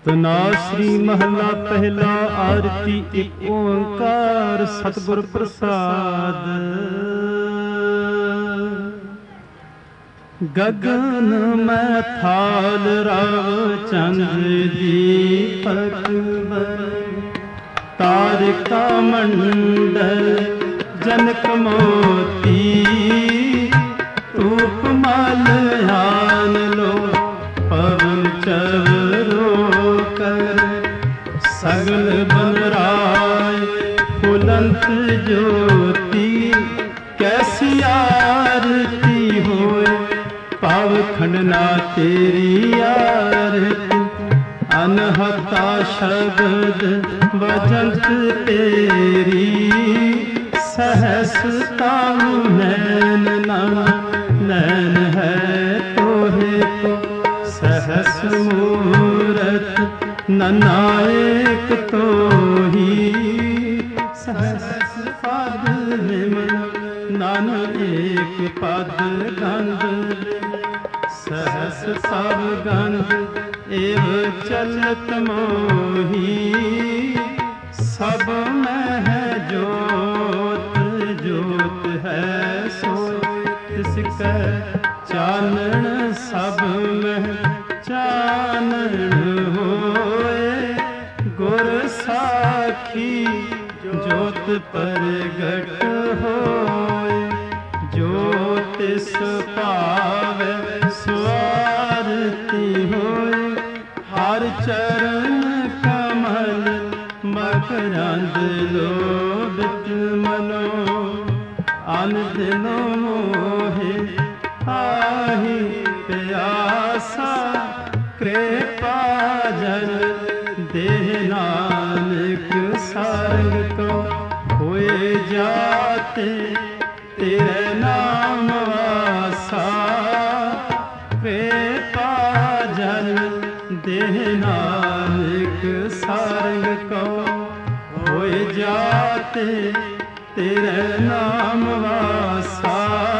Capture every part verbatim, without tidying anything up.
ਤਨਾਸਰੀ ਮਹਲਾ ਪਹਿਲਾ ਆਰਤੀ ਇੱਕ ਓੰਕਾਰ ਸਤਿਗੁਰ ਪ੍ਰਸਾਦ। ਗਗਨ ਮੈਂ ਥਾਲ ਰਵ ਚੰਦ ਦੀਪਕ ਤਾਰਿਕਾ ਮੰਡਲ ਜਨਕ ਮੋਤੀ ਧੂਪ ਮਲ ਆਨ ਲੋ ਪਵਨ ਚਵਰੋ ਕਰ ਸਗਲ ਬਨ ਰਾਏ ਫੁਲੰਤ ਜੋਤੀ ਕੈਸੀ ਆਰਤੀ ਹੋਏ ਪਾਵ ਖੰਡਨਾ ਤੇਰੀ ਆਰਤੀ ਅਨਹਤਾ ਸ਼ਬਦ ਵਜੰਤ ਤੇਰੀ सहस ताऊ नैन ना नैन है तोहे तो सहस मूरत ननायक तो ही सहस पद विमल नानक एक पद गंध सहस सब गंध एव चलत मोही सब में है जोत जोत है सोय तिसकै चानण सब में चानण होए गुर साखी जोत प्रगट होए जो तिस पावे स्वारती होए हर चरण कमल मकरंद लोभित मनो अन दिनो मोहे आही प्यासा कृपा जल देह नानक सारंग को होए जाते तेरे नाम वासा कृपा जल देह नानक सारंग को होए जाते तेरे नाम वासा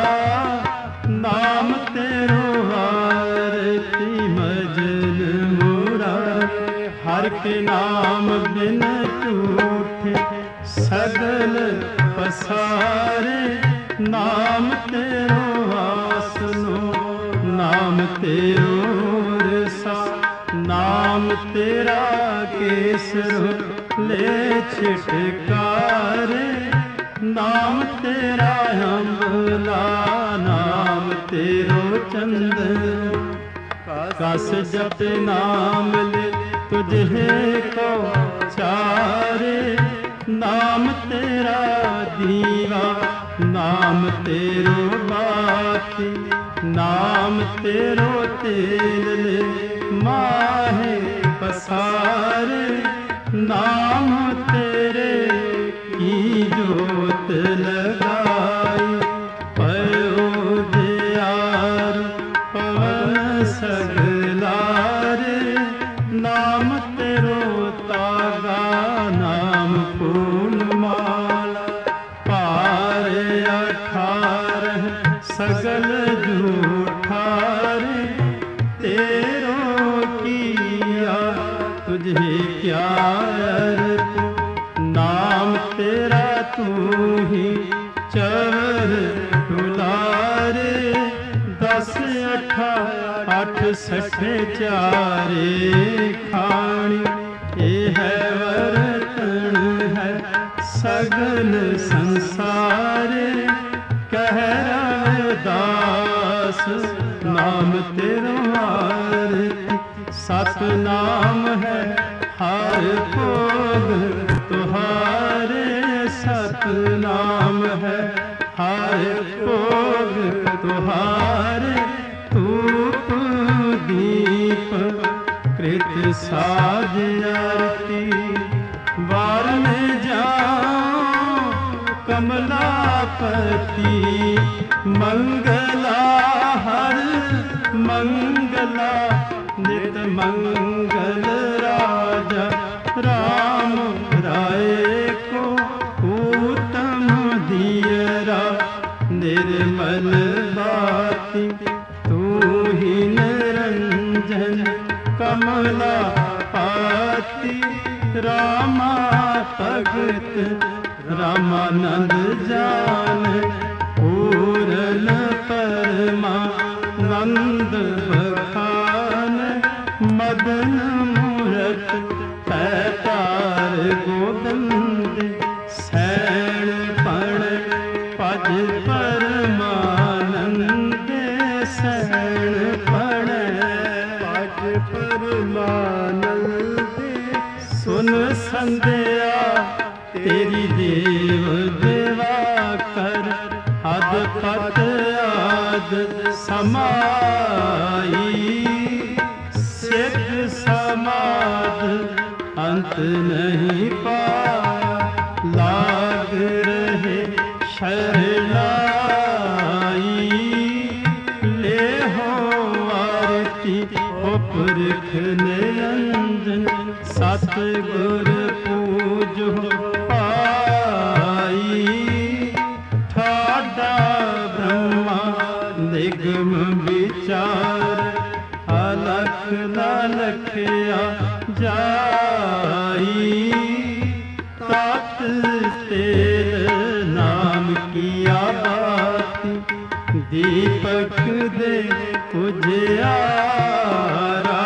नाम तेरो आरती मजन मुरारे हर के नाम बिन टूटे सगल पसारे नाम तेरो आसनो नाम तेरो रसा नाम तेरा केसरो ले छिटकारे नाम तेरा अम्बला नाम तेरो चंदन कस जप नाम ले तुझे को चारे नाम तेरा दीवा नाम तेरो बाती नाम तेरो तेल ले माहे पसारे नाम तेरे की जोत लगाई पयो दियार पवन सगलारे नाम तेरो तागा नाम फूलमाला पार अठारह सगल झूठारे तेरो किया तुझे क्या नाम तेरा तू ही चवर दुलारे दस अठा अठ सठे चारे खाणी ये है वर्तन है सगल संसारे कह रविदास नाम तेरो आरती सत नाम है हर भोग तुहारे सत नाम है हर भोग तुहारे धूप दीप कृत साज आरती बार में जाओ कमलापति मंगला हर मंगला नित मंगल राजा राम राय को उत्तम दियरा निर्मल बाती तू ही निरंजन कमला भक्ति रामा भगत रामानंद जान पूरन परमानंद बखान मदन मूरत पैतार गोविंद सैण पण पद परमानंद सैण पण पद परमानंद सुन संध्या तेरी देव देवा कर अद पत आद समाई सिद्ध समाध अंत नहीं पा लाग रहे शरणाई ले हो आरती उपरख निरंजन सतगुर पूजो निगम विचार अलख न लखया जाई तात तेरे नाम किया बाती दीपक दे उजियारा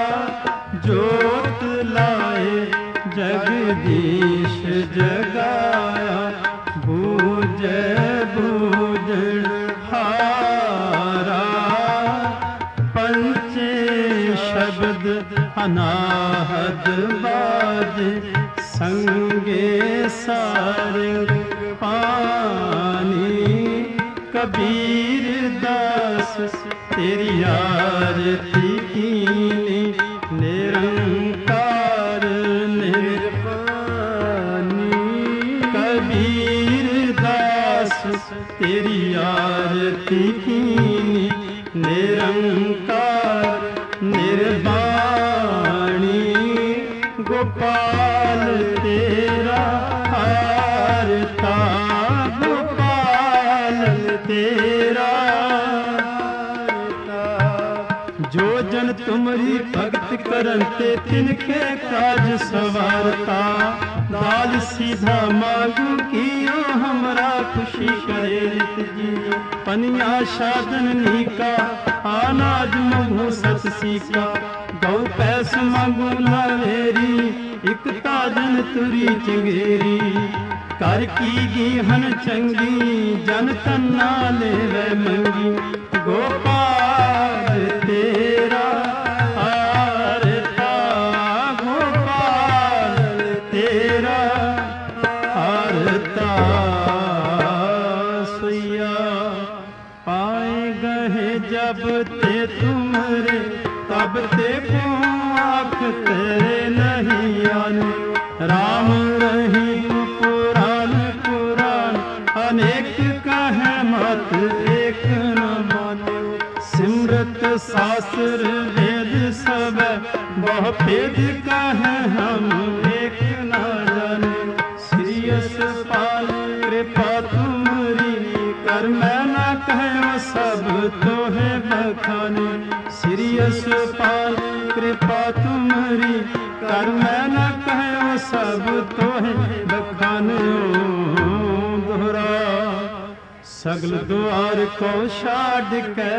जोत लाए जगदीश जगाया बूझे बूझण शब्द अनाहद बाज संगे सारंग पानी कबीर दास तेरी आरती कीनी निरंकार निर्वाणी कबीर दास तेरी आरती कीनी निरंकार निर्वाणी गोपाल तेरा हारता गोपाल तेरा हारता जो जन तुमरी भगत करन ते तिनके काज सवारता दाल सीधा मांगू कियो हमरा खुशी करे रित जी पनिया साधन नीका अनाज मंगू सत सीका गौ पैस मंगू लावेरी इक ताजन तुरी चंगेरी कर की गीहन चंगी जन तन्ना लेवे मंगी गोपाल तेरा हारता गोपाल तेरा हारता सुइया पाए गहे जब ते तुमरे तब ते आँख तेरे नहीं आने राम रहीम पुराण पुराण अनेक कहे मत एक न माने सिमरत शास्त्र वेद सब बहु भेद कहे हम एक न जाने श्रीयस पाल कृपा तुमरी कर मैं न कहे सब तोहे बखाने श्रीयस पाल कृपा तुमरी कर मैं न कहे सब तोहे बखाने दोहरा सगल द्वार को छाड़ के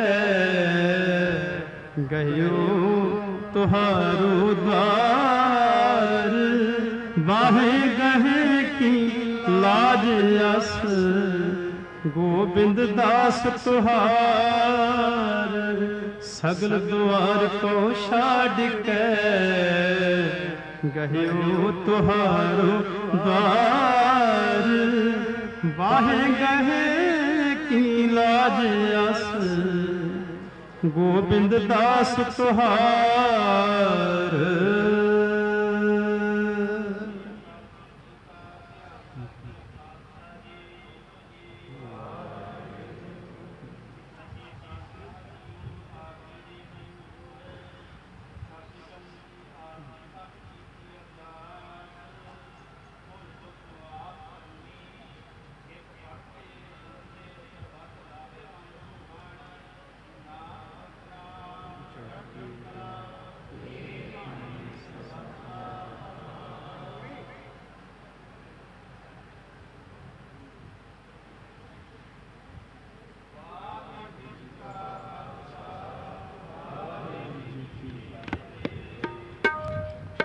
गयो तुहारो द्वार बाहे गहे की लाज अस गोविंद दास तुहार सगल द्वार को छाड़ के गयो तुहारो द्वार बाहे गहे की लाज अस गोविंद दास तुहार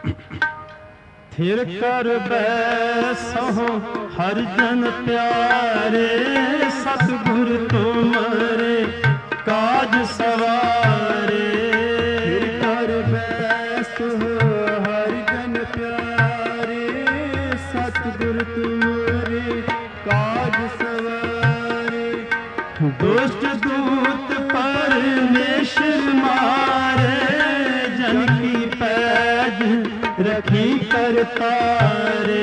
थिर कर बैसो हर जन प्यारे, सतगुर तुमरे काज सवारे। थिर कर बैसो हर जन प्यारे, सतगुर तुमरे काज सवारे। दुष्ट दूत परमेश्वर मारे, जन की पैज रखी करतारे।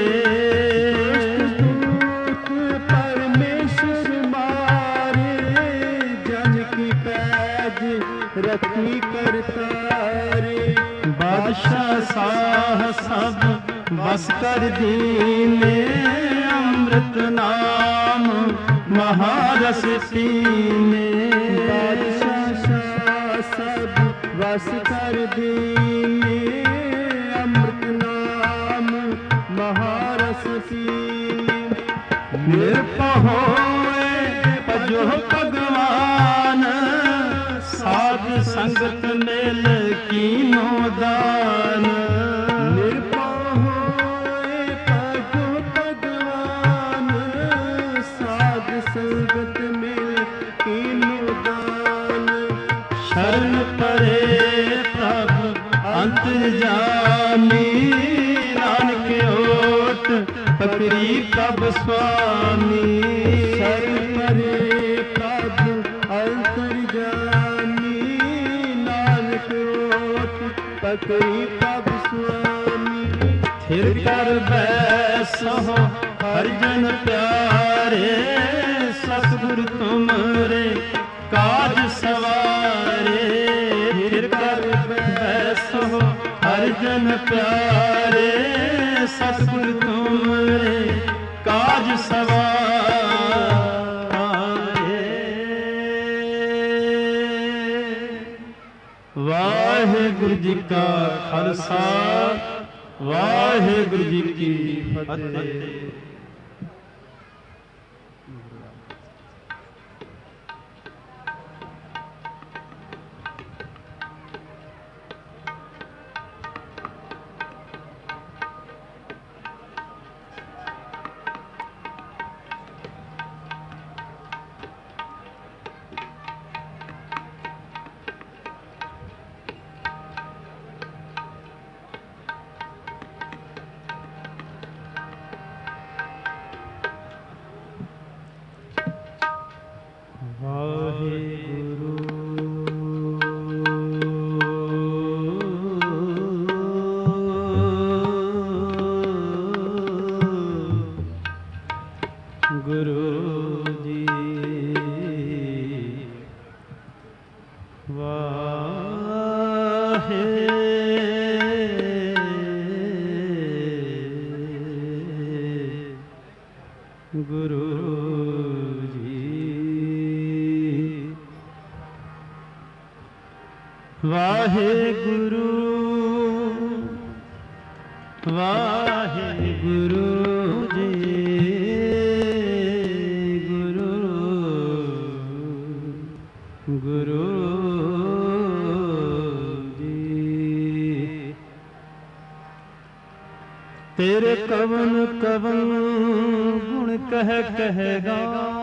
दुष्ट दूत परमेश्वर मारे, जन की पैज रखी करतारे। बादशाह साह सब बस कर दीने, अमृत नाम महारस पीने। बादशाह सब बस कर दीने, अमृत नाम महारस पीने। निर्भय होए भजो भगवान, साध संगत मेल कीनो दान। निर्भय होए भजो भगवान, साध संगत में कीनो दान। शरण परे प्रभु अंतर्जामी, नानक ओट पकड़ी प्रभ स्वामी। शरण परे प्रभु अंतर्जामी, नानक ओट पकड़ी प्रभ स्वामी। थिर कर बैसो हर जन प्यारे, सतगुर तुमरे काज सवारे। थिर कर बैसो हर जन प्यारे, सतगुर तुमरे काज सवारे। वाहिगुरु जी का खालसा, वाहिगुरु जी की फतेह। वाहिगुरु वाहिगुरु जी, गुरु गुरु जी। तेरे कवन कवन गुण कह कहेगा,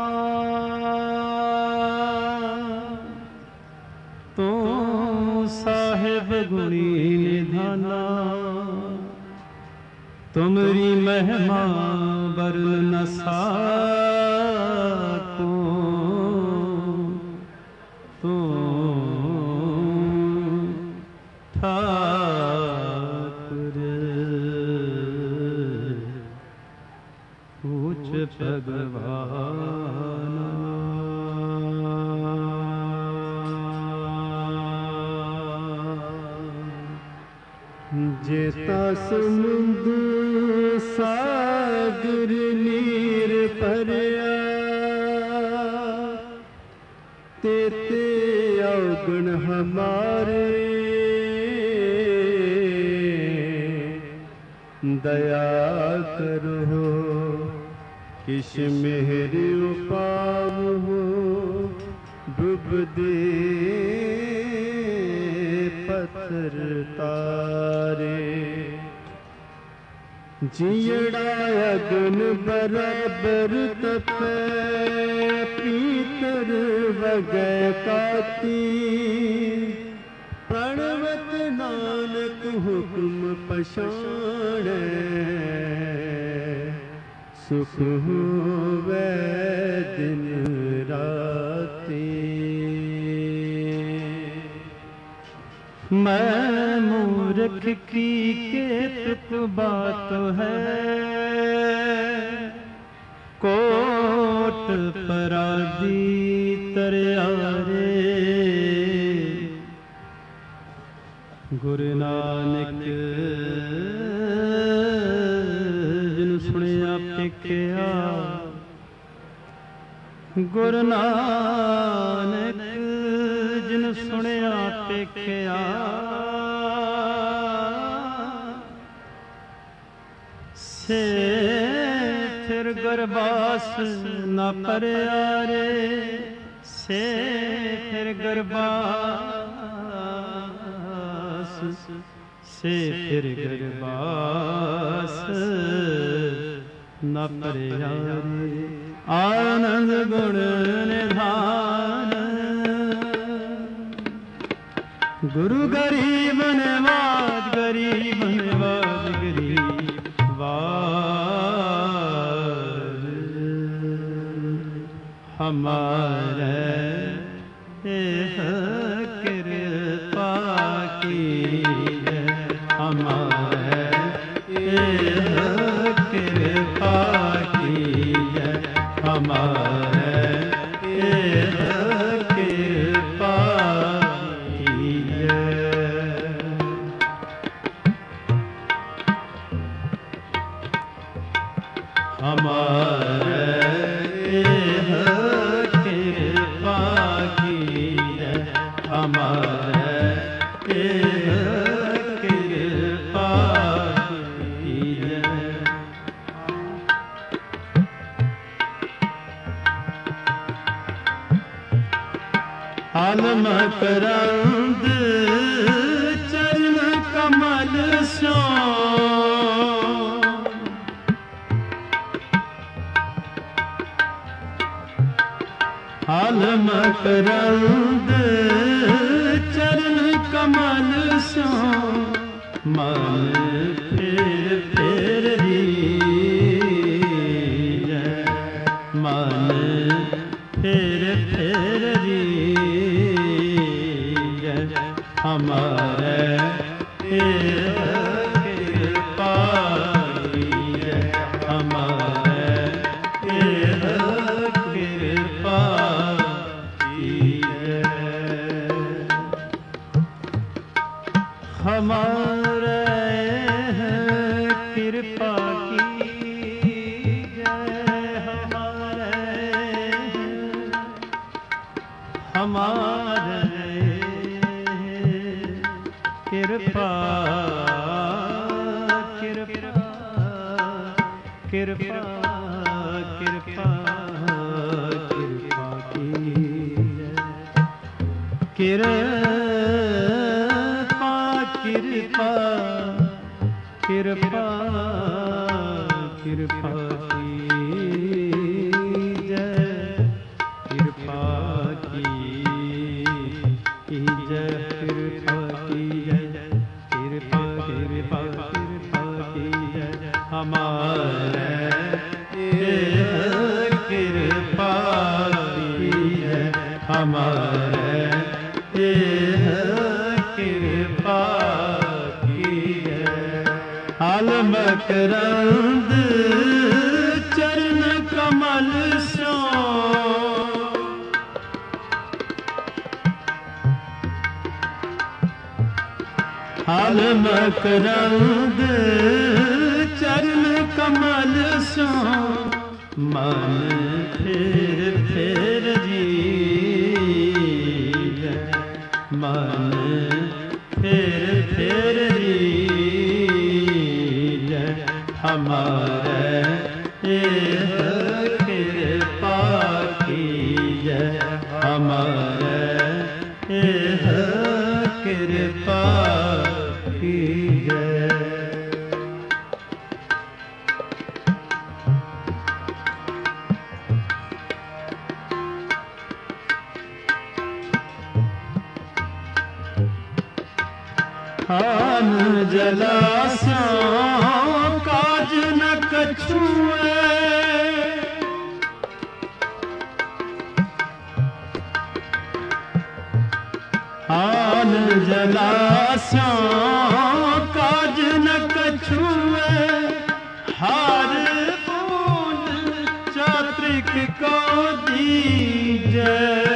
तो साहिब गुणी निधाना। तुमरी महिमा बरन न साको, तो ठाकुर ऊंच भगवान। जेता समुद्र सागर नीर भरिया, तेते अवगुण हमारे। दया करो किश मेहर उपाव, डूब दे पत्थर तारे। जियड़ा अग्न बराबर तपे पीतर वगै काती प्रणवत नानक हुक्म पछाणै सुख होवै दिन राती। मैं मूर्ख की केतक बात है कोट पराधी तरियारे गुरु नानक जिन सुनिया पेखिया गुरु नानक जिन सुनिया पेखिया से फिर गरबास न परियारे से फिर गरबास से फिर गरबास न परियारे। आनंद गुण निधान गुरु गरीब नवाज गरीब नवाज गरीब वाज हमारे कृपा की हमारे कृपा की हमारे कृपा हमारे कृपा कीजिए हमारे कृपा कीजिए। आलम करंद चरण कमल सो आलम करंद चरण कमल सो मन फेर फेर रीज मन फेर फेर रीज हमारे कृपा कीजिए हमारे कृपा हमारे कृपा कीजिए हमारे हमारे कृपा कृपा कृपा कृपा कृपा कीजिए कृपा कृपा कृपा कृपा कीजिए कृपा कीजिए कृपा कीजिए कृपा कृपा कृपा कीजिए हमारे कृपा कीजिए हमारे कृपा कीजिए। आलम करंद चरण कमल सो आलम करंद चरण कमल सो मन फेर फेर रीज मन फेर फेर रीज हमारे कृपा कीजिए हमारे कृपा कीजिए। जलास्यों काज न कछुए, आन जलास्यों काज न कछुए, हर बूंद चात्रिक को दीजे।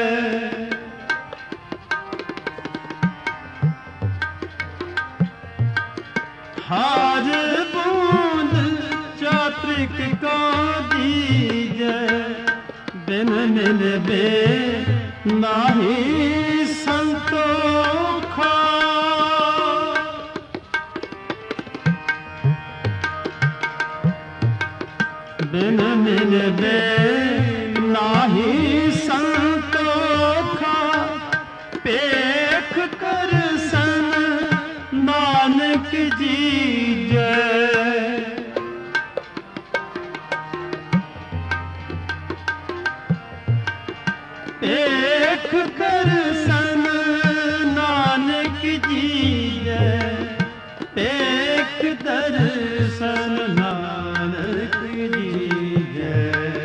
हर बूंद चात्रिक को दीजे, बिन मिलबे नाही संतोखा। बिन मिलबे नाही संतोखा, पेख कर सन नानक जीजे। पेख कर सन नानक जीजे, पेख दर्शन नानक जीजे।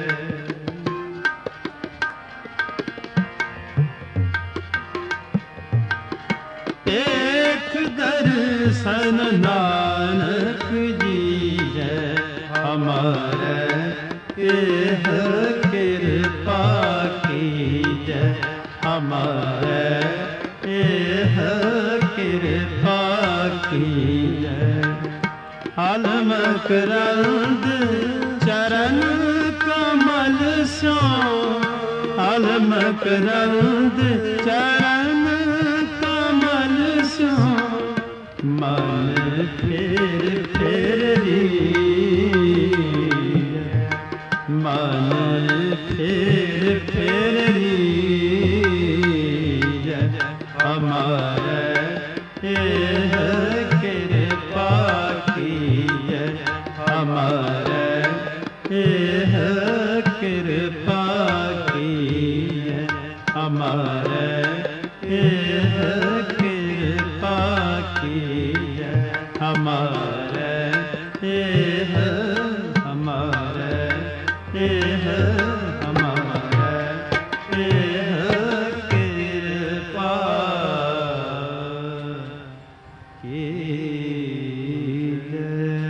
पेख दर्शन नानक जीजे, हमारे एह कृपा कीजे। हमारे एह कृपा कीजे। अलम करंद चरण कमल सो, अलम करंद चरण कमल सो, मन फेर फेरी, मन फेर फेरी। हमारे एह कृपा कीजे। हमारे एह कृपा कीजे। हमारे एह कृपा कीजे। हमारे एह हमारे एह हमारे एह कृपा कीजे।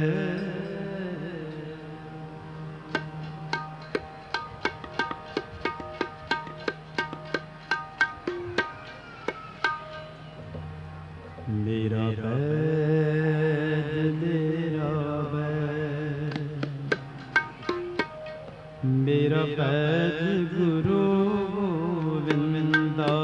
मेरा बैद मेरा बैद, मेरा बैद गुरु गोविंदा।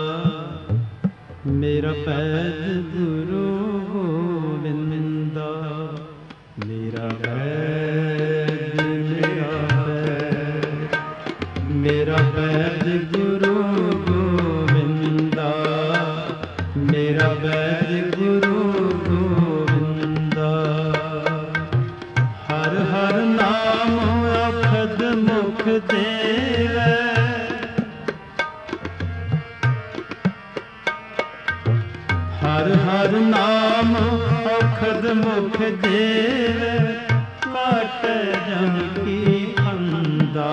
मेरा बैद गुरु गोविंदा। मेरा बैद मेरा बैद, मेरा बैद गुरु गोविंदा। मेरा बैद गुरु गोविंदा। हर हर नाम अखद मुख देवै, हर हर नाम अखद मुख देवै, काट जम की फंदा।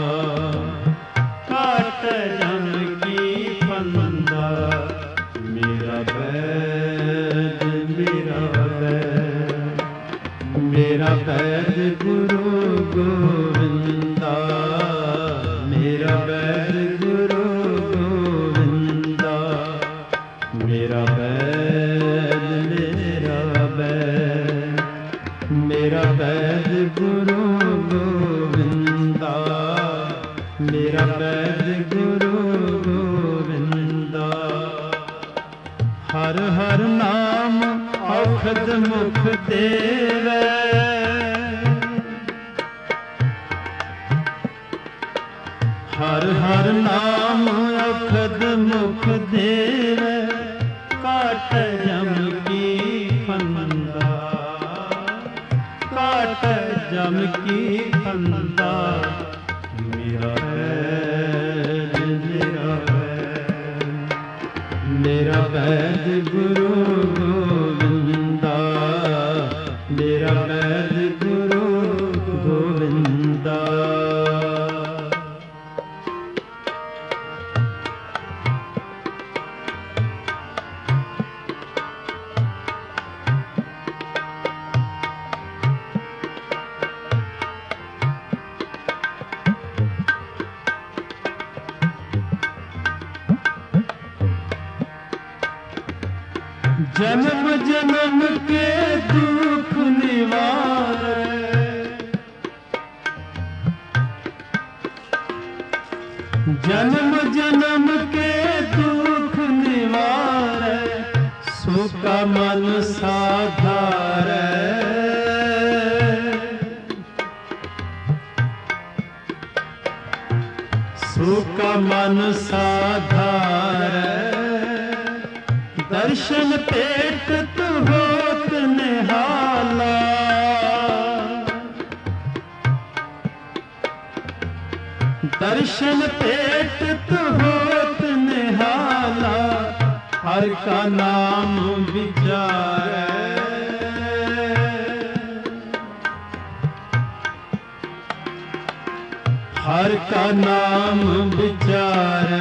काट जम की फंदा। मेरा बैद मेरा बैद, मेरा बैद गुरु गोविंदा। मेरा बैद गुरु गोविंदा। मेरा बैद मेरा बैद, मेरा बैद गुरु गोविंदा। मेरा बैद गुरु गोविंदा। हर हर नाम औखद मुख देवै, हर हर नाम औखद मुख देवै, काट जम की फंदा। काट जम की फंदा। मेरा बैद मेरा बैद, मेरा बैद गुरु गोविंदा। ਮੇਰਾ ਵੈਦ ਗੁਰੂ ਗੋਬਿੰਦਾ। जन्म जन्म के दुख निवारे, जन्म जन्म के दुख निवारे, सुका मन साधारे। सुका मन साधारे, दर्शन पेट तु होत निहाला। दर्शन पेट तु होत निहाला, हर का नाम विचारे। हर का नाम विचारे,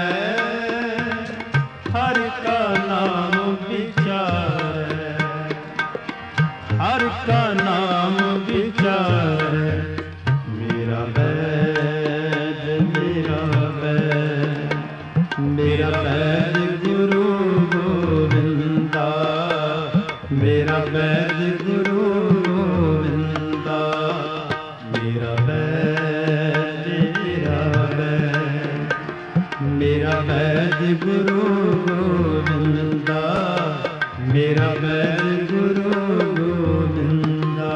हर का नाम विचारे, हर का नाम विचारे। मेरा वैद मेरा वैद, मेरा वैद गुरु गोविंदा। मेरा वैद गुरु गोविंदा। मेरा वैद मेरा वैद, मेरा वैद गुरु गोविंदा। मेरा वैद गुरु गोविंदा।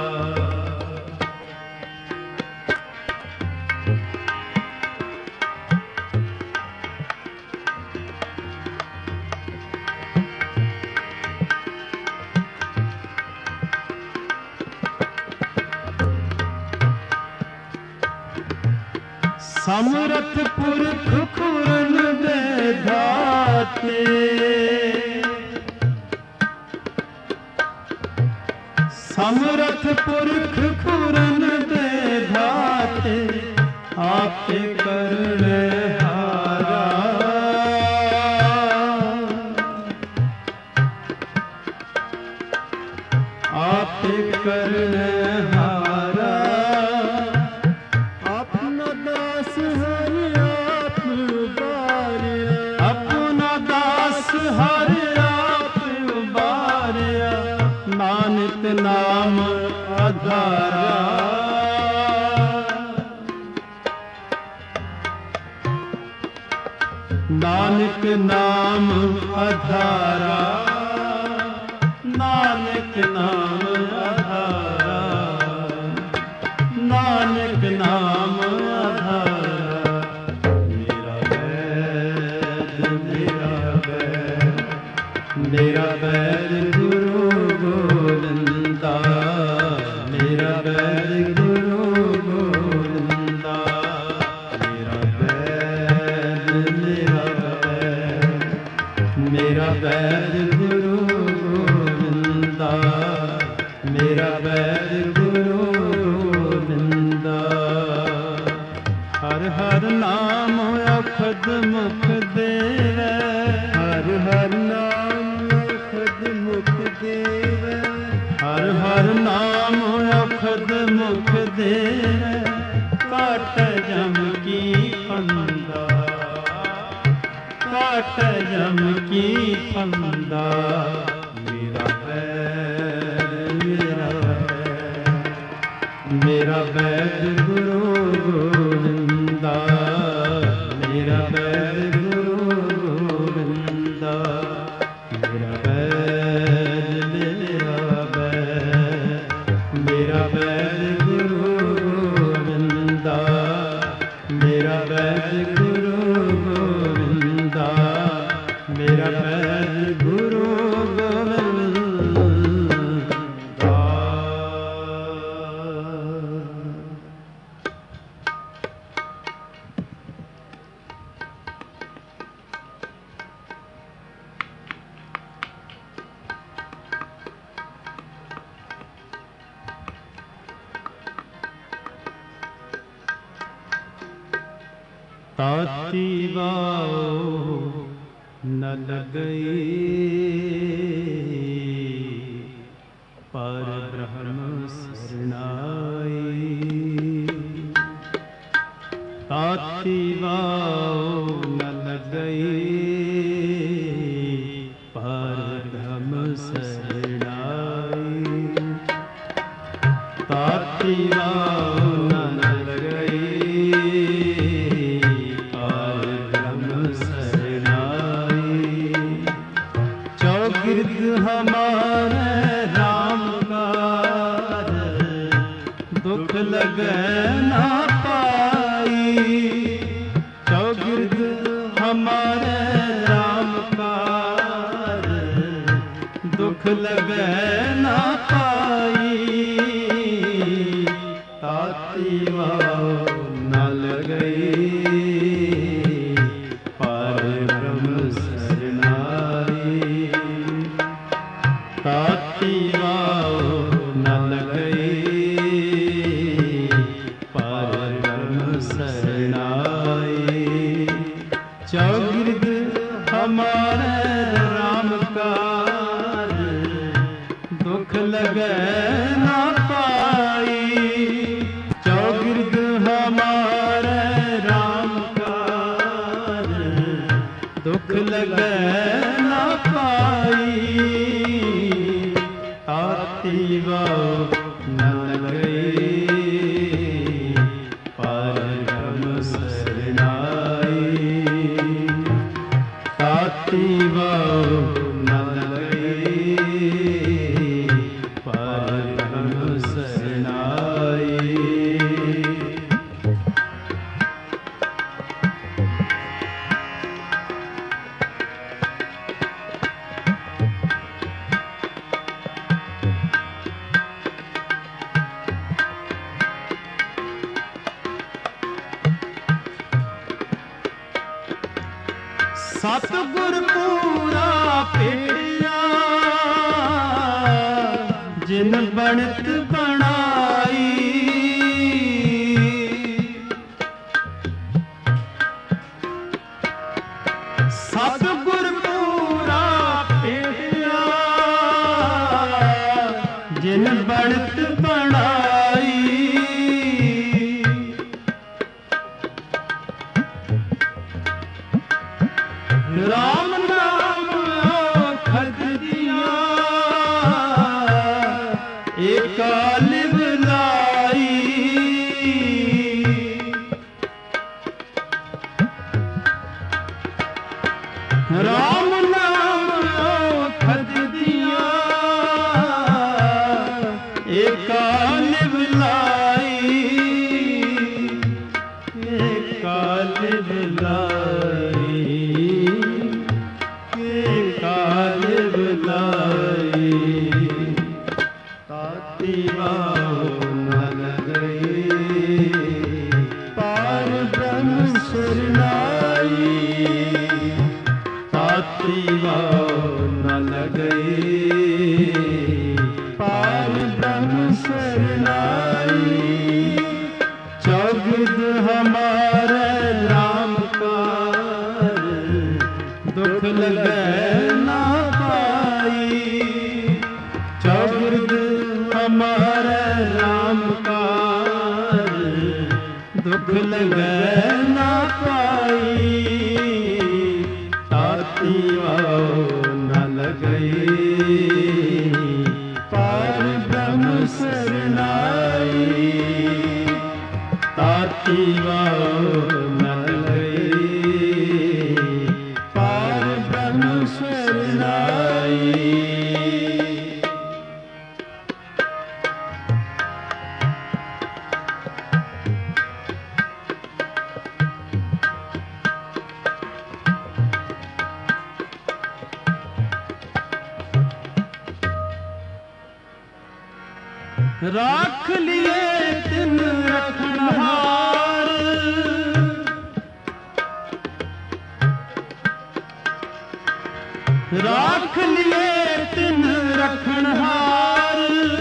समरथ पुरख खुरन दे धाते, समरथ पुरख खुरन दे धाते, आपे करने हारा। आपे करने हारा, अपना दास हर आप उबारिया। अपना दास हर आप उबारिया, नानक नाम आधारा। नानक नाम आधारा, नानक नाम आधारा, नानक नाम आधारा। मेरा वैद मेरा वैद, मेरा वैद गुरु गोविंदा। मेरा वैद गुरु गोविंदा। मेरा वैद मेरा वैद, मेरा वैद गुरु गोविंदा। मेरा वैद गुरु गोविंदा। हर हर नाम अखद मुख देवै। हर हर नाम अखद मुख देवै। हर हर नाम अखद मुख देवै। काट जम की फंदा, काट जम की फंदा। मेरा वैद मेरा वैद, मेरा वैद गुरु गोविंदा। मेरा वैद गुरु गोविंदा। मेरा वैद मेरा वैद, मेरा वैद गुरु गोविंदा। मेरा वैद गुरु गोविंदा। मेरा वैद गुरु ਤਾਤੀ ਵਾਓ ਨ ਲਗਈ ਪਰ ਬ੍ਰਹਮ ਸਰਣਾਈ। ਤਾਤੀ ਵਾਓ ਨ ਲਗਈ ਪਰ ਬ੍ਰਹਮ ਸਰਣਾਈ। ਤਾਤੀ ਵਾਓ ਨ ਲਗਈ ਪਰ ਬ੍ਰਹਮ ਸਰਣਾਈ। ਚੌਗਿਰਦ ਹਮਾਰੇ ਰਾਮ ਕਾਰ ਦੁਖ ਲਗੈ ਨਾ ਪਾਈ। ਚੌਗਿਰਦ ਹਮਾਰੇ ਰਾਮ ਕਾਰ ਦੁਖ ਲਗੈ ਨਾ ਪਾਈ। ਤਾਤੀ ਵਾਓ ਨ ਲਗਈ ਪਰ ਬ੍ਰਹਮ ਸਰਣਾਈ। ਤਾਤੀ ਵਾਓ ਨ ਲਗਈ ਪਰ ਬ੍ਰਹਮ ਸਰਣਾਈ। ਚੌਗਿਰਦ ਹਮਾਰੇ ਰਾਮ ਕਾਰ ਦੁਖ ਲਗੈ ਨਾ ਪਾਈ। ਚੌਗਿਰਦ ਹਮਾਰੇ ਰਾਮ ਕਾਰ ਦੁਖ ਲਗੈ ਨਾ ਪਾਈ। ਤਾਤੀ ਵਾਓ ਨ ਲਗਈ ਪਰ ਬ੍ਰਹਮ ਸਰਣਾਈ। ਤਾਤੀ ਵਾਓ ਨ ਲਗਈ ਪਰ ਬ੍ਰਹਮ ਸਰਣਾਈ। ਸਤਿਗੁਰ ਪੂਰਾ ਭੇਟਿਆ ਜਿਨ ਬਣਤ ਬਣਾਈ। ਸਤਿਗੁਰ ਪੂਰਾ ਭੇਟਿਆ ਜਿਨ ਬਣਤ ਬਣਾਈ। ਰਾਮ ਨਾਮ ਔਖਦ ਦੀਆਂ ਏਕਾ ਲਿਵ ਲਾਈ। ਰਾਮ ਨਾਮ ਔਖਦ ਦੀਆਂ ਏਕਾ ਲਿਵ ਲਾਈ। ਏਕਾ ਲਿਵ ਲਾਈ। ਕਾਲ ਬੁਲਾਈ। ਤਾਤੀ ਵਾਓ ਨ ਲਗਈ ਪਰ ਬ੍ਰਹਮ ਸਰਣਾਈ। ਤਾਤੀ ਵਾਓ ਨ ਲਗਈ ਪਰ ਬ੍ਰਹਮ ਸਰਣਾਈ। ਚੌਗਿਰਦ ਹਮਾਰੇ ਰਾਮ ਕਾਰ ਦੁਖ ਲਗੈ ਨਾ ਪਾਈ। ਚੌਗਿਰਦ ਹਮਾਰੇ ਰਾਮ ਕਾਰ ਦੁਖ ਲਗੈ ਨਾ ਪਾਈ। ਤਾਤੀ ਵਾਓ ਨ ਲਗਈ ਪਰ ਬ੍ਰਹਮ ਸਰਣਾਈ। ਤਾਤੀ ਵਾਓ ਨ ਲਗਈ ਪਰ ਬ੍ਰਹਮ ਸਰਣਾਈ। ਰਾਖ ਲਿਏ ਤਿਨ ਰਖਨਹਾਰ। ਰਾਖ ਲਿਏ ਤਿਨ ਰਖਨਹਾਰ।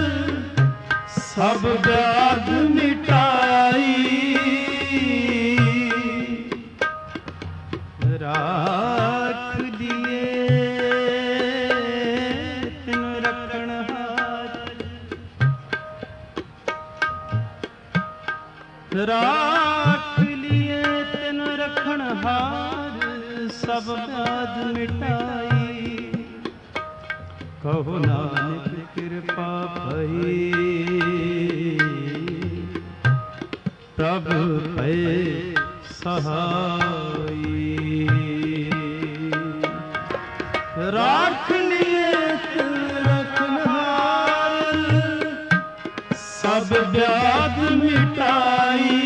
ਸਭ ਵਿਆਧ ਮਿਟਾਈ। ਰਾਖ ਲਿਏ ਤਿਨ ਰਖਣ ਹਾਰ ਸਭ ਵਿਆਦ ਮਿਟਾਈ। ਕਹੋ ਨਾਨਕ ਕਿਰਪਾ ਭਈ ਪ੍ਰਭ ਭਏ ਸਹਾਈ। ਰਾਖ ਲਿਏ ਤਿਨ ਰਖਣ ਹਾਰ ਸਭ ਵਿਆਦ ਮਿਟਾਈ।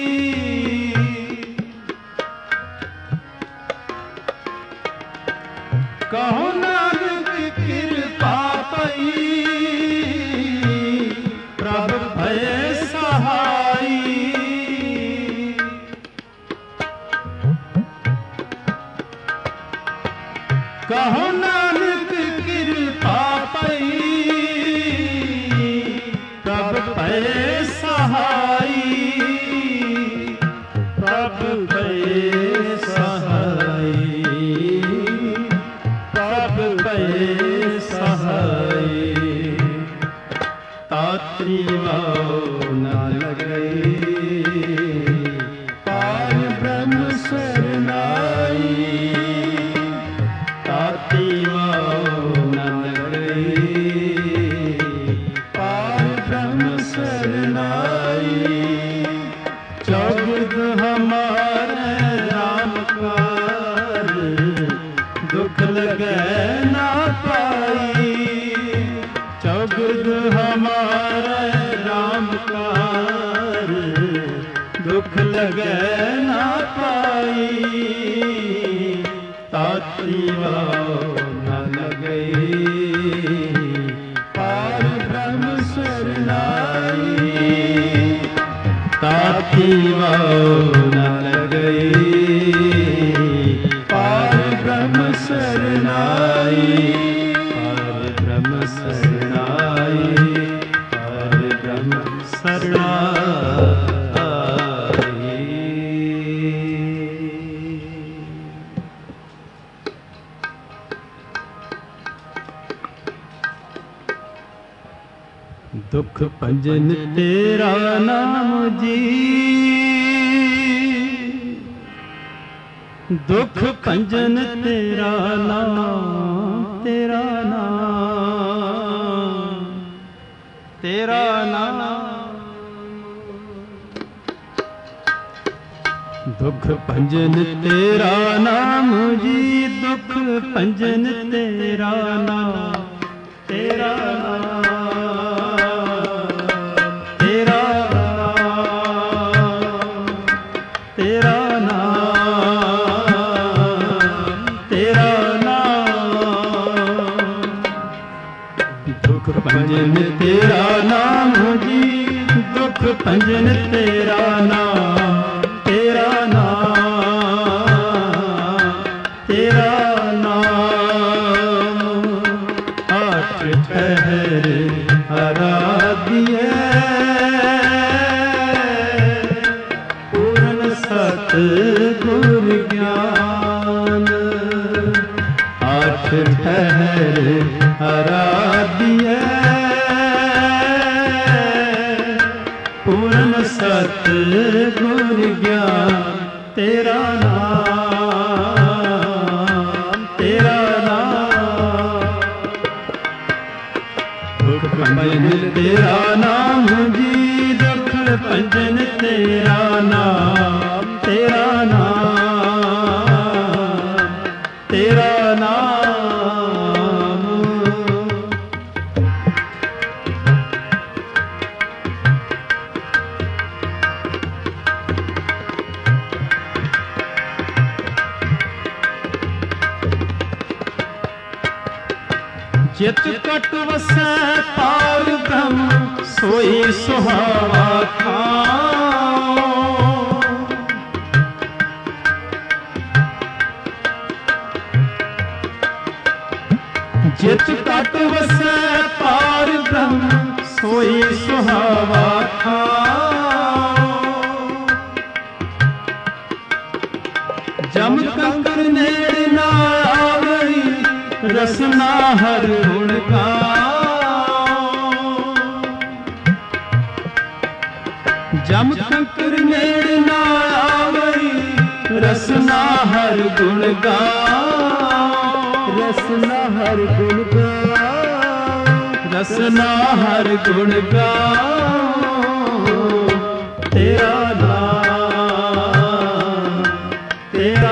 ਕਹੋ ਨਾਨਕ ਕਿਰਪਾ ਪਈ ਪ੍ਰਭ ਭਏ ਸਹਾਈ। ਕਹੋ ਨਾਨਕ ਕਿਰਪਾ ਪਈ ਪ੍ਰਭ ਭਏ ਸਹਾਈ। ਪ੍ਰਭ ਭਏ ਸਹਾਈ। ਪ੍ਰਭ ਭਏ ਸਹਾਈ। ਤਾਤਰੀ ਵਾਉ ਨ ਲਗਈ ਪਾਰ ਬ੍ਰਹਮ ਸਰਨਾਈ। ਤਾਤੀ ਵਾਉ ਨ ਲਗਈ ਪਾਰ ਬ੍ਰਹਮ ਸਰਨਾਈ। ਚੌਗੁਦ ਹਮਾਰੇ ਰਾਮ ਕਾਰ ਦੁਖ ਲਗੈ ਨਾ ਪਾਈ। ਚੌਗੁਦ ਹਮਾਰੇ ਰਾਮ ਕਾਰ ਦੁਖ ਲਗੈ ਨਾ ਪਾਈ। ਤਾਤੀ ਵਾਉ ਨ ਲਗਈ ਪਾਰ ਬ੍ਰਹਮ ਸਰਨਾਈ। ਤਾਤੀ ਵਾਉ ਨ ਲਗਈ ਪਾਰ ਬ੍ਰਹਮ ਸਰਨਾਈ। ਪਾਰ ਬ੍ਰਹਮ ਸਰਨਾਈ। ਪਾਰ ਬ੍ਰਹਮ ਸਰਨਾਈ। ਦੁਖ ਭੰਜਨ ਤੇਰਾ ਨਾਮ ਜੀ। ਦੁਖ ਭੰਜਨ ਤੇਰਾ ਨਾਮ। ਤੇਰਾ ਨਾਮ। ਤੇਰਾ ਨਾਮ। ਦੁਖ ਭੰਜਨ ਤੇਰਾ ਨਾਮ ਜੀ। ਦੁਖ ਭੰਜਨ ਤੇਰਾ ਨਾਮ। ਤੇਰਾ ਨਾਮ। ਭੰਜਨ ਤੇਰਾ ਨਾਮ ਜੀ। ਦੁਖ ਭੰਜਨ ਤੇਰਾ ਨਾਮ। ਤੇਰਾ ਨਾਮ। ਤੇਰਾ ਨਾਮ। ਆਠ ਠਹਿਰ ਆਰਾਧਿਐ ਪੂਰਨ ਸਤ ਗੁਰ ਗਿਆਨ। ਆਠ ਠਹਿਰ ਆਰਾਧਿਐ ਪੂਰਨ ਸਤ ਗੁਰ ਗਿਆਨ। ਤੇਰਾ ਨਾਮ। ਤੇਰਾ ਨਾਮ। ਦੁਖ ਭੰਜਨ ਤੇਰਾ ਨਾਮ ਜੀ। ਦੁਖ ਭੰਜਨ ਤੇਰਾ ਨਾਮ। ਤੇਰਾ ਨਾਮ। ਤੇਰਾ ਨਾਮ। ਜਿਤ ਕਟ ਵਸੈ ਪਾਰ ਬ੍ਰਹਮ ਸੋਈ ਸੁਹਾਵਾ ਥਾਂ। ਜਿਤ ਕਟ ਵਸੈ ਪਾਰ ਬ੍ਰਹਮ ਸੋਈ ਸੁਹਾਵਾ ਥਾਂ। ਜਮ ਕੰਕਰ ਨੇੜੇ ਨਾ ਆਵਈ ਰਸਨਾ ਹਰ ਗੁਣ ਗਾਓ। ਜਮ ਕੰਕਰ ਨੇੜ ਨਾ ਆਵਈ, ਰਸਨਾ ਹਰ ਗੁਣ ਗਾਓ, ਰਸਨਾ ਹਰ ਗੁਣ ਗਾਓ, ਰਸਨਾ ਹਰ ਗੁਣ ਗਾਓ। ਤੇਰਾ ਨਾਮ, ਤੇਰਾ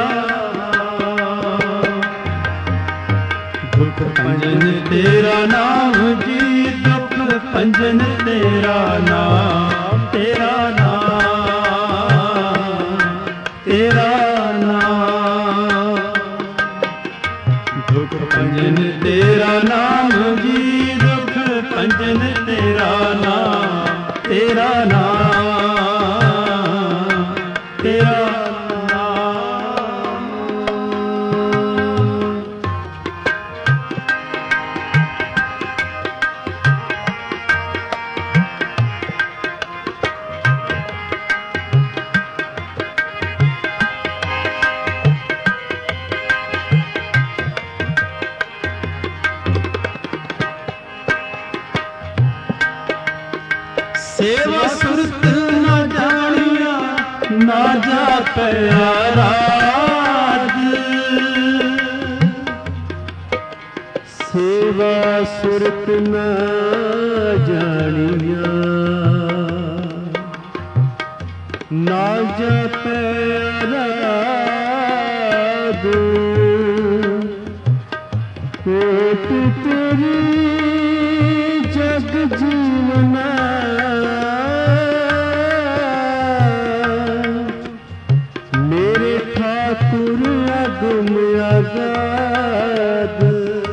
ਦੁਖ ਭੰਜਨ ਤੇਰਾ ਨਾਮ ਜੀ, ਦੁਖ ਭੰਜਨ ਤੇਰਾ ਨਾਮ, ਤੇਰਾ ਨਾਮ, ਤੇਰਾ ਨਾਮ। ਦੁਖ ਭੰਜਨ ਤੇਰਾ ਨਾਮ ਜੀ, ਦੁਖ ਭੰਜਨ ਤੇਰਾ ਨਾਮ, ਤੇਰਾ ਨਾਮ, ਤੇਰਾ ਸੇਵਾ ਸੁਰਤ ਨਾ ਜਾਣਿਆ, ਨਾ ਜਾਪੈ ਆਰਾਧ। ਸੇਵਾ ਸੁਰਤ ਨਾ ਜਾਣਿਆ, ਨਾ ਜਾਪੈ ਆਰਾਧ। ਕੋਟ ਤੇਰੀ ਜਗ ਜੀਵਨਾ, ਮੇਰੇ ਠਾਕੁਰ ਅਗਮ ਅਗਾਧ।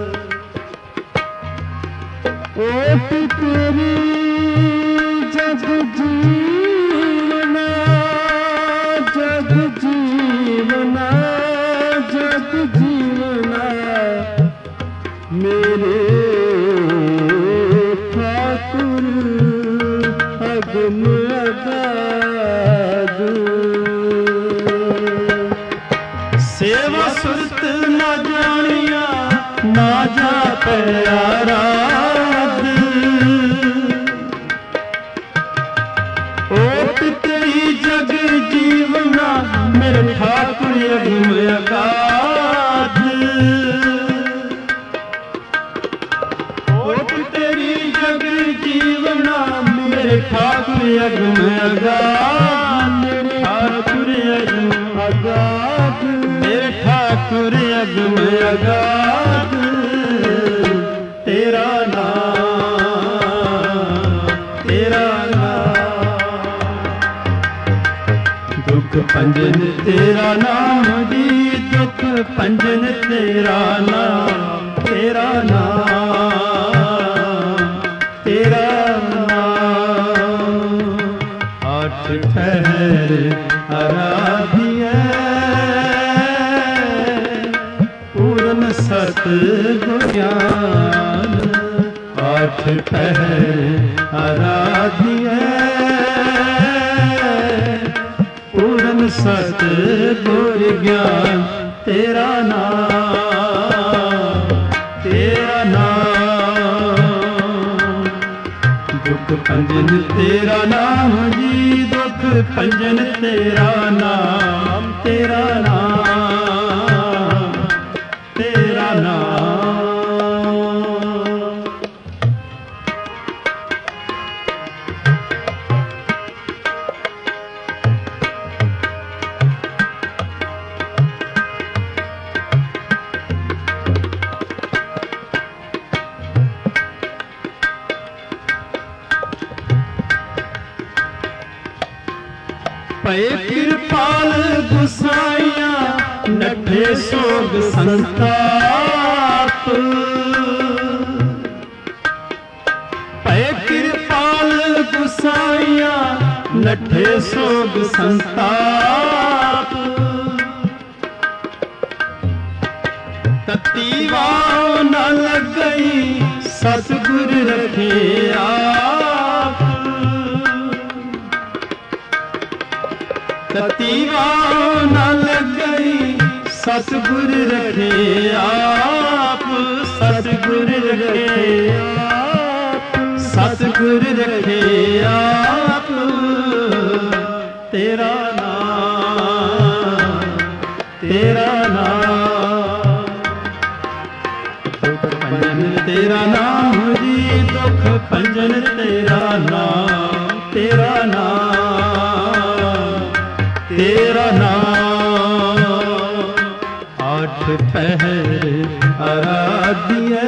ਓਟ ਤੇਰੀ ਜਗ ਜੀਵਨਾ, ਜਗ ਜੀਵਨਾ, ਜਗ ਜੀਵਨਾ, ਮੇਰੇ ਠਾਕੁਰ ਅਗਮ ਅਗਾਧ। ਸੇਵਾ ਸੁਰਤ ਨਾ ਜਾਣਿਆ, ਨਾ ਜਾਪੈ ਆਰਾਧ। ਓਟ ਤੇਰੀ ਜਗ ਜੀਵਨਾ, ਮੇਰੇ ਠਾਕੁਰ ਅਗਮ ਅਗਾਧ। ਓਟ ਤੇਰੀ ਜਗ ਜੀਵਨਾ, ਮੇਰੇ ਠਾਕੁਰ ਅਗਮ ਅਗਾਧ। ਠਾਕੁਰ ਅਗਮ ਅਗਾਧ, ਮੇਰੇ ਠਾਕੁਰ ਅਗਮ ਅਗਾਧ। ਤੇਰਾ ਨਾਮ, ਤੇਰਾ ਨਾਮ। ਦੁਖ ਭੰਜਨ ਤੇਰਾ ਨਾਮ ਜੀ, ਦੁਖ ਭੰਜਨ ਤੇਰਾ ਨਾਮ, ਤੇਰਾ ਨਾਮ, ਤੇਰਾ ਨਾਮ। ਆਠ ਪਹਿਰ ਆਰਾਧਿਐ, ਪੂਰਨ ਸਤ ਗਿਆਨ। ਆਠ ਪਹਿਰ ਆਰਾਧਿਐ, ਪੂਰਨ ਸਤ ਗੁਰ ਗਿਆਨ। ਤੇਰਾ ਨਾਮ, ਤੇਰਾ ਨਾਮ। ਦੁਖ ਭੰਜਨ ਤੇਰਾ ਨਾਮ ਜੀ, ਦੁਖ ਭੰਜਨ ਤੇਰਾ ਨਾਮ, ਤੇਰਾ ਨਾਮ, ਤੇਰਾ ਨਾਮ। ਭਏ ਕਿਰਪਾਲ ਗੁਸਾਈਆਂ, ਨੱਠੇ ਸੋਗ ਸੰਤਾਪ। ਭਏ ਕਿਰਪਾਲ ਗੁਸਾਈਆਂ, ਨੱਠੇ ਸੋਗ ਸੰਤਾਪ। ਤਤੀ ਵਾਹ ਨ ਲੱਗਈ, ਸਤਿਗੁਰ ਰਖੇ ਆਪ। ਤਤੀ ਵਾਹ ਨ ਲੱਗਈ, ਸਤਿਗੁਰ ਰਖੇ ਆਪ। ਸਤਿਗੁਰ ਰਖੇ ਆਪ, ਸਤਿਗੁਰ ਰਖੇ ਆਪ। ਤੇਰਾ ਨਾਮ ਜੀ, ਦੁੱਖ ਭੰਜਨ ਤੇਰਾ ਨਾਮ, ਤੇਰਾ ਨਾਮ, ਤੇਰਾ ਨਾਮ। ਆਠ ਪਹਿਰ ਆਰਾਧਿਐ,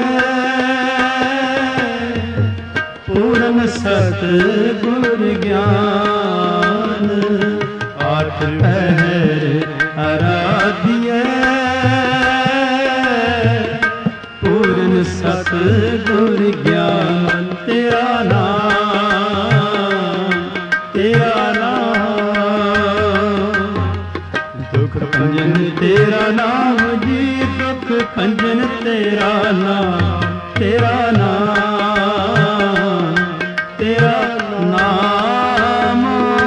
ਪੂਰਨ ਸਤ ਗੁਰ ਗਿਆਨ। ਆਠ ਪਹਿਰ ਆਰਾਧਿਐ, ਪੂਰਨ ਸਤ ਗੁਰ ਗਿਆਨ। ਤੇਰਾ ਨਾਮ, ਤੇਰਾ ਨਾਮ। ਦੁਖ ਭੰਜਨ ਤੇਰਾ ਨਾਮ ਜੀ, ਦੁਖ ਭੰਜਨ ਤੇਰਾ ਨਾਮ, ਤੇਰਾ ਨਾਮ, ਤੇਰਾ ਨਾਮ।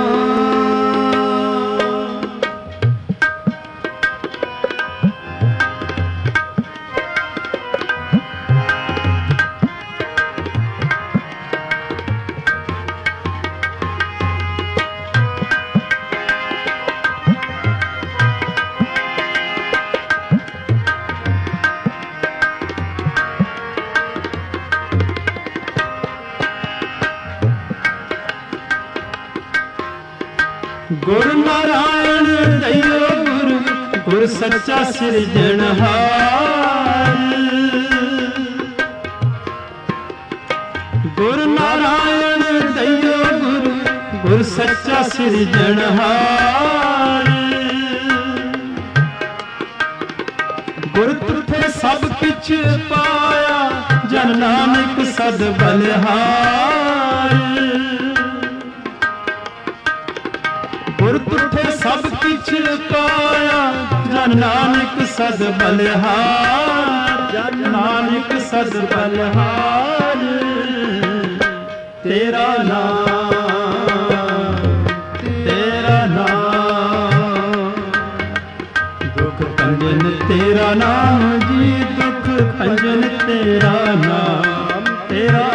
ਗੁਰ ਨਾਰਾਇਣ ਦਇਓ ਗੁਰ, ਗੁਰ ਸੱਚਾ ਸਿਰਜਣਹਾਰ। ਗੁਰ ਨਾਰਾਇਣ ਦਇਓ ਗੁਰ, ਗੁਰ ਸੱਚਾ ਸਿਰਜਣਹਾਰ। ਗੁਰ ਤੁਠੇ ਸਭ ਕਿਛ ਪਾਇਆ, ਜਨ ਨਾਨਕ ਸਦ ਬਲਿਹਾਰ। ਗੁਰ ਤੁਠੇ ਸਭ ਕਿਛ ਪਾਇਆ, ਜਨ ਨਾਨਕ ਸਦ ਬਲਿਹਾਰ। ਜਨ ਨਾਨਕ ਸਦ ਬਲਿਹਾਰ। ਤੇਰਾ ਨਾਮ, ਤੇਰਾ ਨਾਮ। ਦੁਖ ਭੰਜਨ ਤੇਰਾ ਨਾਮ ਜੀ, ਦੁਖ ਭੰਜਨ ਤੇਰਾ ਨਾਮ, ਤੇਰਾ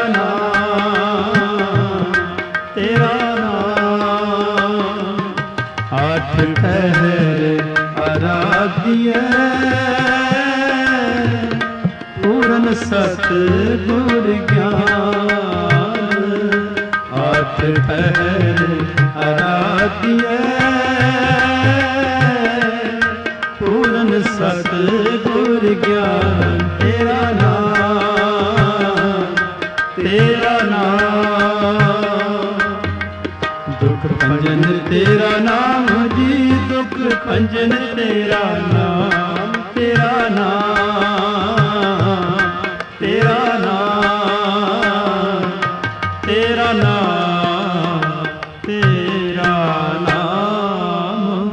ਨਾਮ, ਤੇਰਾ ਆਠ ਪਹਿਰ ਆਰਾਧਿਐ, ਪੂਰਨ ਸਤ ਗੁਰ ਗਿਆਨ। ਆਠ ਪਹਿਰ ਆਰਾਧਿਐ, ਪੂਰਨ ਸਤ ਗੁਰ ਗਿਆਨ। ਤੇਰਾ ਨਾਮ, ਤੇਰਾ ਨਾਮ। ਦੁਖ ਭੰਜਨ ਤੇਰਾ ਨਾਮ ਜੀ, ਦੁਖ ਭੰਜਨ ਤੇਰਾ ਨਾਮ, ਤੇਰਾ ਨਾਮ, ਤੇਰਾ ਨਾਮ, ਤੇਰਾ ਨਾਮ, ਤੇਰਾ ਨਾਮ।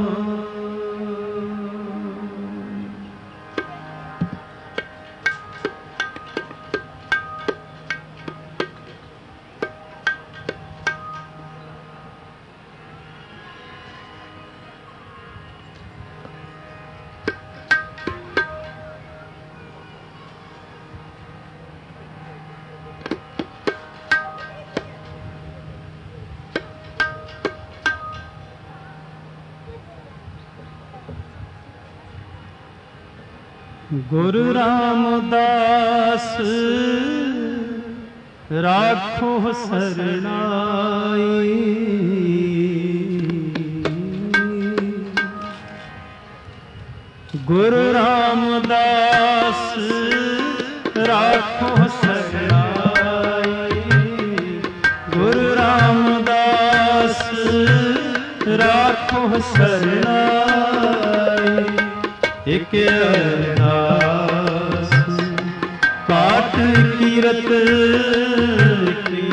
ਗੁਰੂ ਰਾਮਦਾਸ ਰਾਖੋ ਸਰਨਾਈ। ਗੁਰੂ ਰਾਮਦਾਸ ਰਾਖੋ ਸਰਨਾਈ। ਗੁਰੂ ਰਾਮਦਾਸ ਰਾਖੋ ਸਰਨਾਈ। ਇਕ ਅਰਦਾਸ ਪਾਠ ਕੀਰਤ ਕੀ।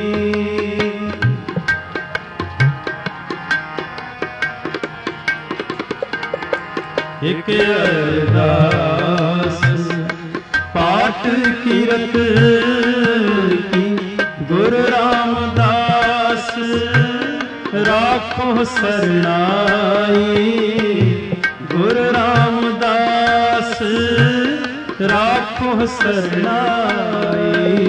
ਇਕ ਅਰਦਾਸ ਪਾਠ ਕੀਰਤ ਕੀ। ਗੁਰੂ ਰਾਮਦਾਸ ਰਾਖੋ ਸਰਨਾਈ। ਗੁਰੂ ਰਾਮਦਾਸ ਰਾਖੋ ਸਰਨਾਈ।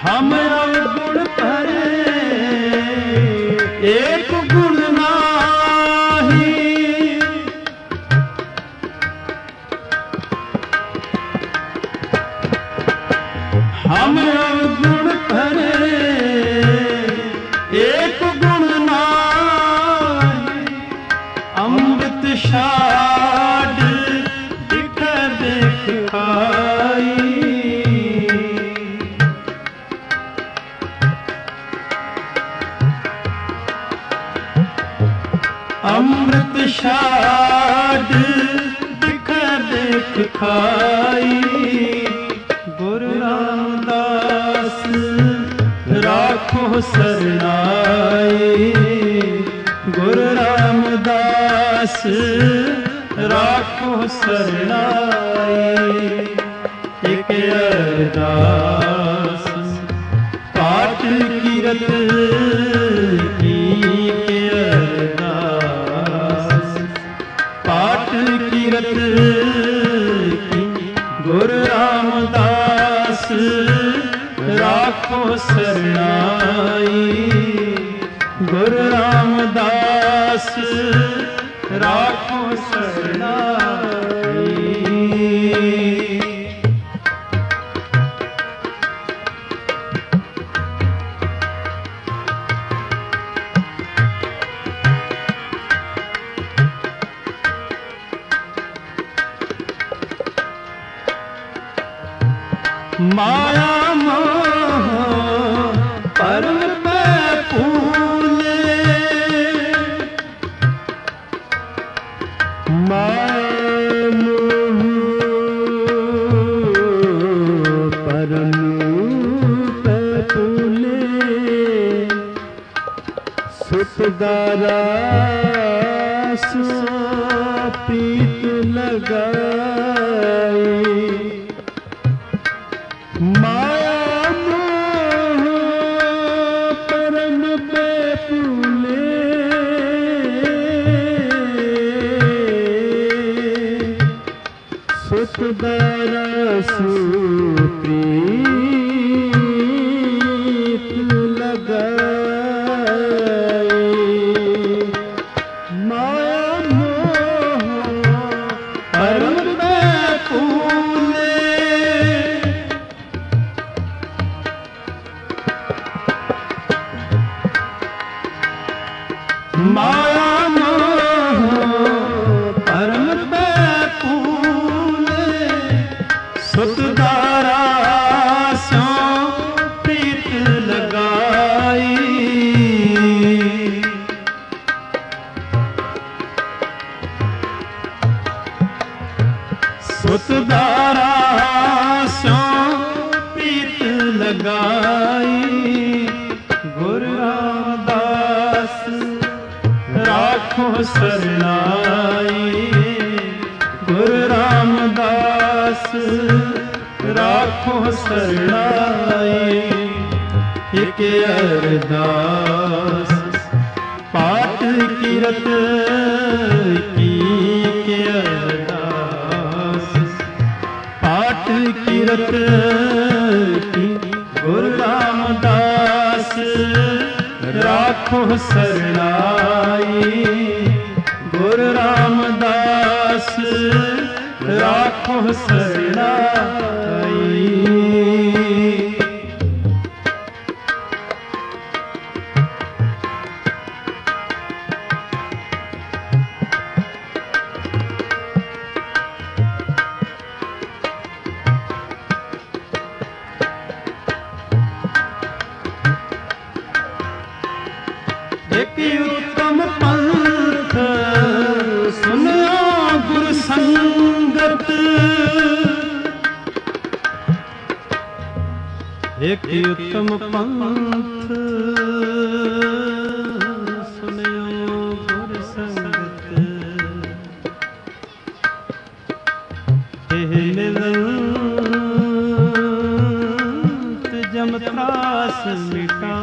हम अवगुण भरे एक गुण नाही, हम अवगुण भरे एक गुण नाही, अमृत शाद दिख देख खाई, अमृत शाद दिख देख खाई। गुरु रामदास राखो सरनाई, गुरु रामदास राखो सरनाई। एक अरदास पाठ कीरत की, पाठ कीरत की, गुरु रामदास राखो सरनाई, गुरु रामदास राखो सरनाई। माया मोह परम पे फूले, माया मोह परम पे फूले, सुतदारा सो पीत लगाई, माया मोह परम पे फूले, सुतदारा सो प्रीत लगाई, माया मोह परम पे फूले, माया मोह परम पे फूले, सुतदारा सो प्रीत लगाई, सुतदारा सो प्रीत लगाई। गुरु रामदास राखो सरनाई, गुरु रामदास राखो सरनाई। एक अरदास पाठ कीरत की, के अरदास पाठ कीरत की, गुरु रामदास राखो सरनाई, गुरु रामदास राखो सरनाई। एक उत्तम पंथ सुनियो गुरु संगत, एक उत्तम पंथ सुनियो गुरु संगत, मिलंत जम त्रास मिटा,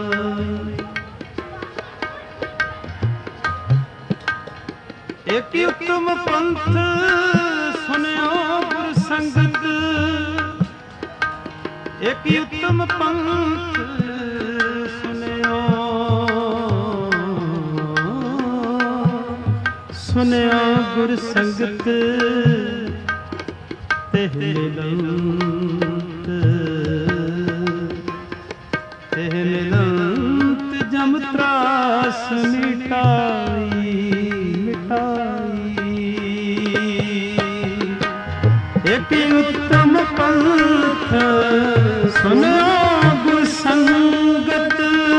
एक उत्तम पंथ सुनियो गुरु संगत, एक उत्तम उत्तम पंथ सुनियो सुनियो गुर संगत तेह मिलंत तेह मिलंत जम त्रास मिटाई मिटाई एक उत्तम पंथ सुनियो गुर संगत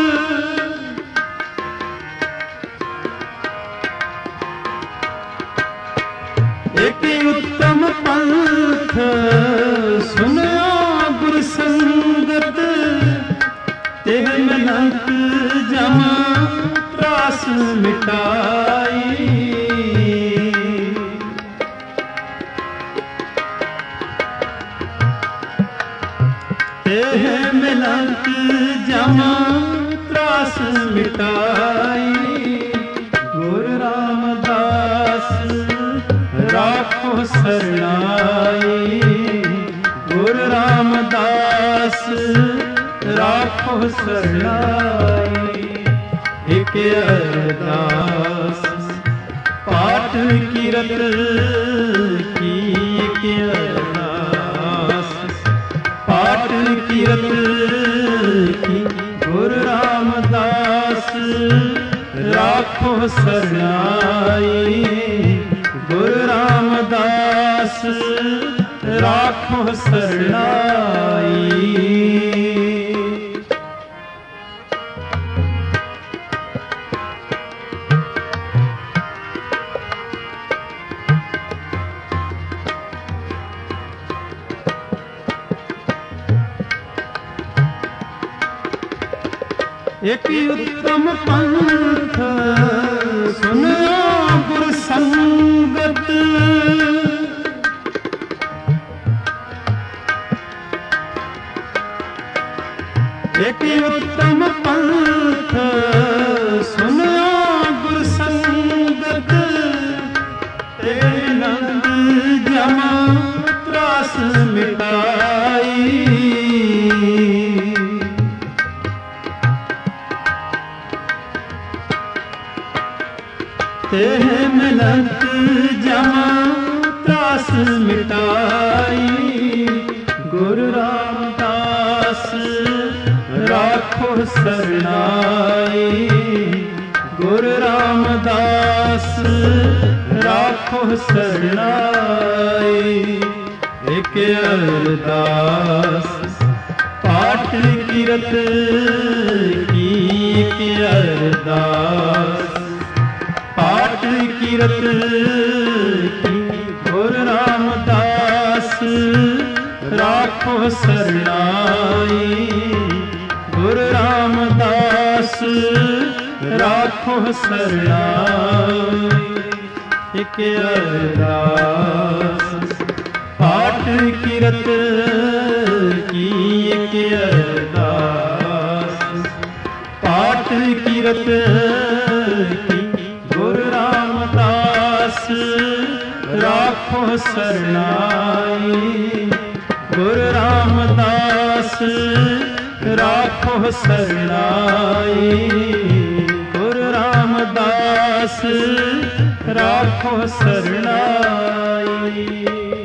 एक उत्तम पंथ सुनियो गुर संगत तेह मिलंत जम त्रास मिटाई तेह मिलंत जम त्रास मिटाई गुरु रामदास राखो सरनाई गुरु रामदास राखो सरनाई एक अरदास पाठ कीरत की एक अरदास पाठ कीरत की गुरु रामदास राखो सरनाई गुरु रामदास राखो सरनाई एक उत्तम पंथ सुनियो गुर संगत एक उत्तम पंथ सुनियो गुर संगत तेरे नंद जम त्रास मिटाई तेह मिलंत जम त्रास मिटाई गुरु रामदास राखो सरनाई गुरु रामदास राखो सरनाई एक अरदास पाठ कीरत की एक अरदास पाठ कीरत की गुरु रामदास राखो सरनाई गुरु रामदास राखो सरनाई एक अरदास पाठ कीरत की एक अरदास पाठ कीरत की गुरु रामदास राखो सरनाई गुरु रामदास राखो सरनाई गुरु रामदास राखो सरनाई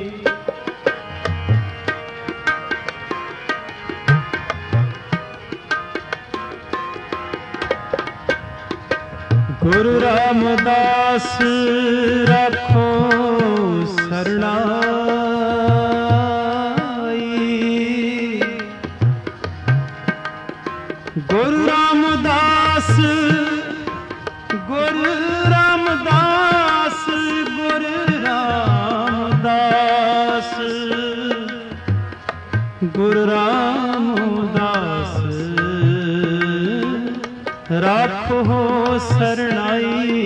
गुरु रामदास राखो सरनाई गुरु रामदास गुरु रामदास गुरु रामदास गुरु रामदास राखो सरनाई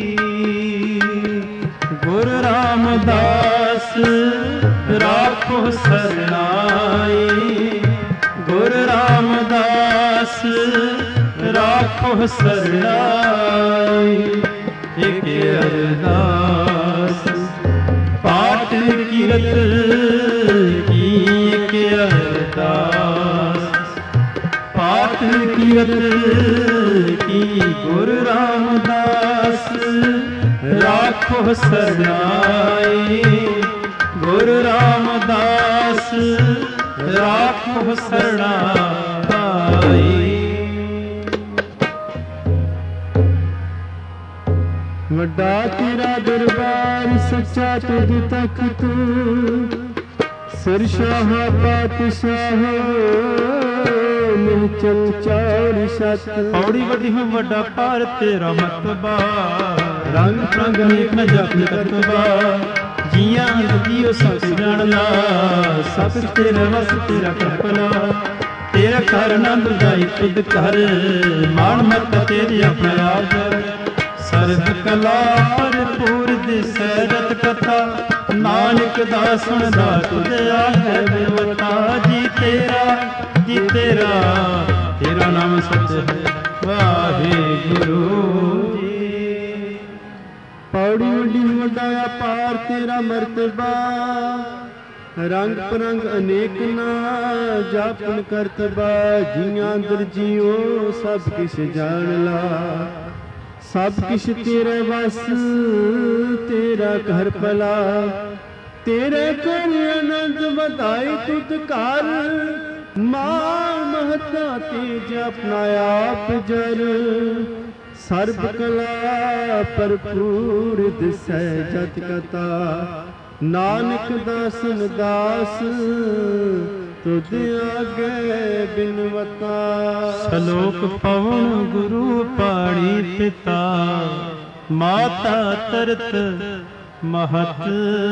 गुरु रामदास राखो सरनाई गुरु रामदास राखो सरनाई एक अरदास पाठ कीरत की एक अरदास तीरथ की गुरु रामदास राखो सरनाई। गुरु रामदास राखो सरनाई। वड्डा तेरा दरबार सच्चा तुझ तक तू सिर शाह पातशाह चल चार सत। पौड़ी वड्डी हूँ वड्डा पार तेरा मतबा रंग रंग अनेक न जप करतबा। जिया जियो सब जानला सब तेरे वस तेरा करपला। तेरा कर नंद जाई खुद कर मान मत तेरी अपना आप जर। सर्व कला भरपूर दिसै रत कथा नानक दासन दा तुझ आगे बेवता। जी तेरा जी तेरा तेरा नाम सत्य है वाहिगुरु जी। पौड़ी वड्डी वड्डाया पार तेरा मर्तबा रंग परंग अनेक ना जापन करतबा। जियां अंदर जियो सब किश जान ला सब किश तेरे बस तेरा घर भला। तेरे कर आनंद बधाई तुत कर मान महता तेज अपना आप जर। सर्ब कला भरपूर दिसै जत कथा नानक दासन दास तुझ आगे बिनवता। सलोक पवन गुरु पाणी पिता माता तरत महत।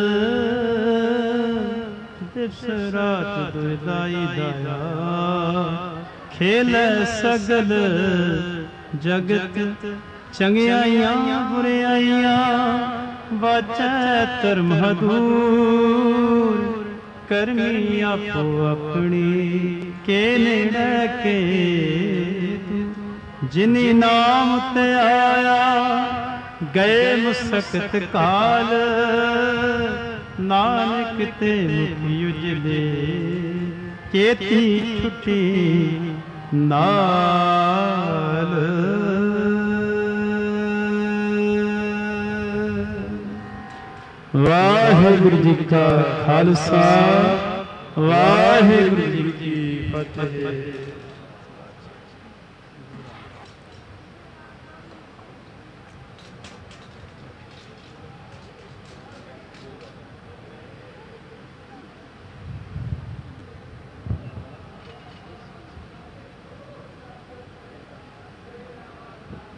दिवस रात दुदाई दाया खेल सगल जगत। चंगियाइयां बुराइयां वाचै धर्म दूर। करनी आपो अपनी के नेड़े के जिनी नाम ते आया गए मुसकत काल। नानक ते मुख उजले चेती छुटी नाल। वाहिगुरु जी का खालसा वाहिगुरु जी की फतेह।